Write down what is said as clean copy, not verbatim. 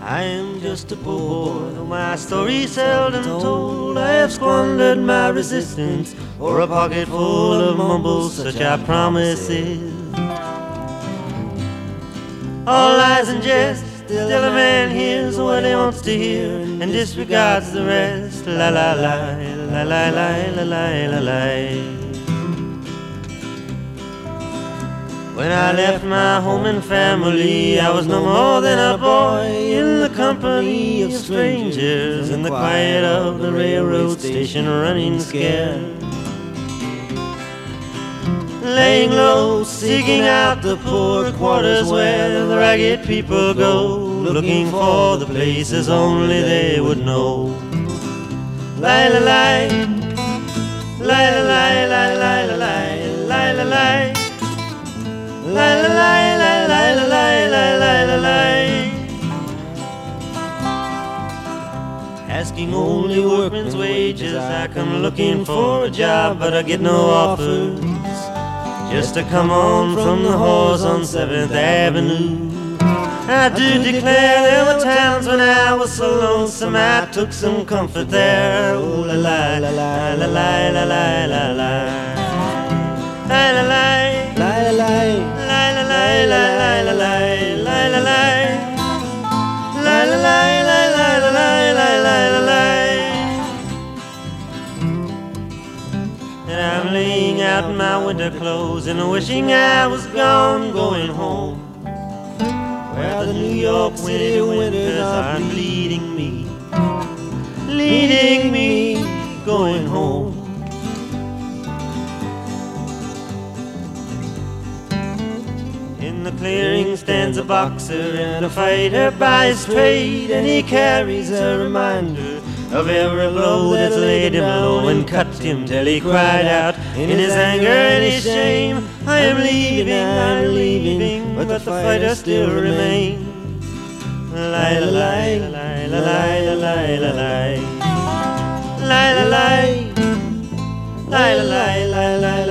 I am just a poor boy, though my story's seldom told. I have squandered my resistance for a pocket full of mumbles, such are promises. All lies and jest, still a man hears what he wants to hear and disregards the rest. La la la, la la la la la la la. When I left my home and family, I was no more than a boy in the company of strangers, in the quiet of the railroad station, running scared, laying low, seeking out the poor quarters where the ragged people go, looking for the places only they would know. La la la, la la la la la la la la la. La la la la la la la la la la. Asking only workman's wages, I come looking for a job, but I get no offers. Just to come on from the horse on 7th Avenue. I do declare there were times when I was so lonesome I took some comfort there. Oh la la la la la la la la la la la la la. La la la la la la la la la la la la la la la la. And I'm laying out my winter clothes and wishing I was gone, going home, where the New York City winters are leading me, going home. In the clearing stands a boxer and a fighter by his trade, and he carries a reminder of every blow that's laid him low and cut him till he cried out in his anger and his shame, I am leaving, but the fighter still remains. La la la la la la la la la la la la la la la la la.